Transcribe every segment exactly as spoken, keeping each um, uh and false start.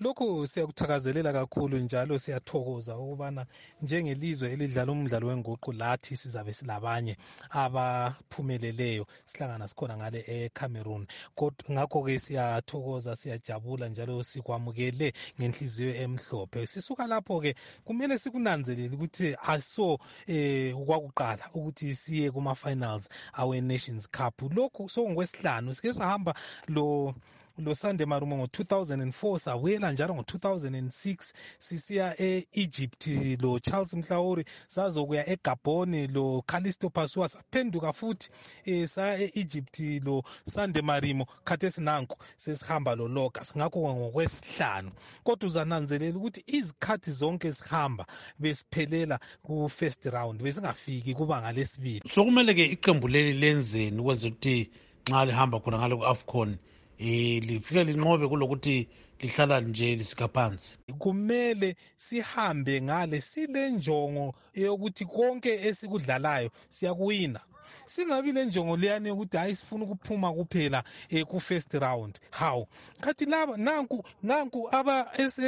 Lokhu siyakuthakazelela kakhulu njalo siyathokoza ukubana njengelizwe elidlala umdlalo wenguqu lathi sizabe silabanye abaphumeleleyo sihlangana sikhona ngale eCameroon. Ngakho ke siyathokoza, siyajabula njalo sikwamukele ngenhliziyo emhlophe. Sisuka lapho ke kumele sikunanzelele ukuthi aso eh ukwakuqala ukuthi siye kuma finals awe Nations Cup. Lokhu sokungwesihlanu sike sahamba lo lo Sande Marumo ngo two thousand four, sawela njalo ngo two thousand six sisiya e-Egypt lo Charles Mhlawuri, sazokuya eGabon lo Callisto Pasua, saphenduka futhi eh sa e-Egypt lo Sande Marimo, khathesi nanku sesihamba lo Locus. Ngakho ngokwesihlanu kodwa uzananzelela ukuthi izikhathi zonke sihamba besiphelela ku first round, besingafiki kubanga lesibili. Sokumele ke iqembu leli lenzeni ukwenza ukuthi nxa lihamba khona ngalo ku-AFCON eh lifike linqobe kulokuthi lihlala nje lisikaphansi? Kumele sihambe ngale silenjongo yokuthi konke esikudlalayo siyakuwina, singabi lenjongo leyani ukuthi hayi sifuna ukuphuma kuphela eh, ku first round. How kathi laba nanku nanku aba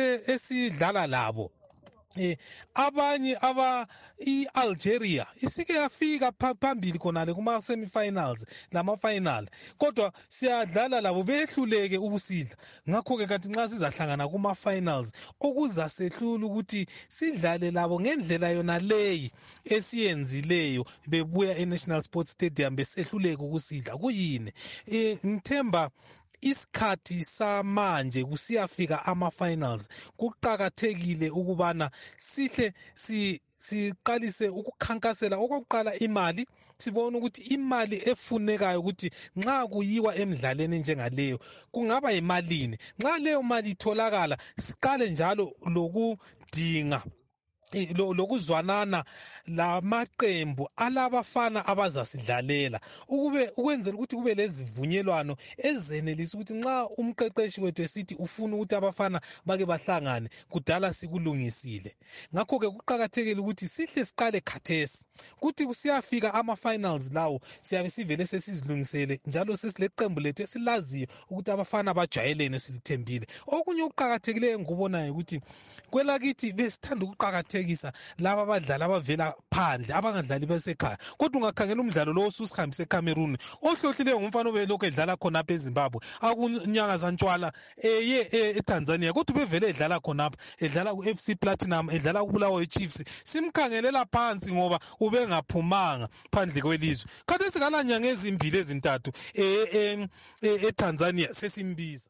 esidlala labo Eh abanye aba iAlgeria isike yafika phambili khonale kuma semifinals lama final, kodwa siyadlala labo behluleke ukusidla. Ngakho ke kanti nxa sizahlangana kuma finals okuzasehlula ukuthi sidlale labo ngendlela yona leyi esiyenzileyo bebuya eNational Sports Stadium besehluleke ukusidla kuyini. Eh ngithemba isikhathi samanje kusiyafika ama-finals kuqakathekile ukubana sihle si siqalise ukukhankasela okokuqala imali, sibone ukuthi imali efunekayo ukuthi nxa kuyiwa emidlalweni njengaleyo kungaba yimalini. Nxa leyo mali itholakala, siqale njalo lokudinga lokuzwanana lamaqembu alabafana abazasidlalela ukube ukwenzela ukuthi kube lezivunyelwano ezenelisa ukuthi nxa umqeqeshi wethu esithi ufuna ukuthi abafana bake bahlangane kudala sikulungisile. Ngakho ke kuqakathekile ukuthi sihle siqale khathesi ukuthi kusiyafika ama finals lawo siyabe sivele sesizilungisele njalo sesileqembu lethu esilaziyo ukuthi abafana bajwayelene, silithembile. Okunye ukuqakathekileyo ngubonayo ukuthi kwelakithi besithanda ukuqakathekisa laba abadlali abavela phandle abangadlali besekhaya. Kodwa ungakhangela umdlalo lo osusihambise eCameroon ohlohlileyo ngumfana obelokho edlala khona apha eZimbabwe akunyanga zantshwala eye eTanzania, kodwa bevele edlala khona apha, edlala ku-F C Platinum, edlala kuBulawayo Chiefs. Simkhangelela phansi ngoba ubengaphumanga phandle kwelizwe. Khathesi kalanyanga ezimbili ezintathu eTanzania sesimbiza.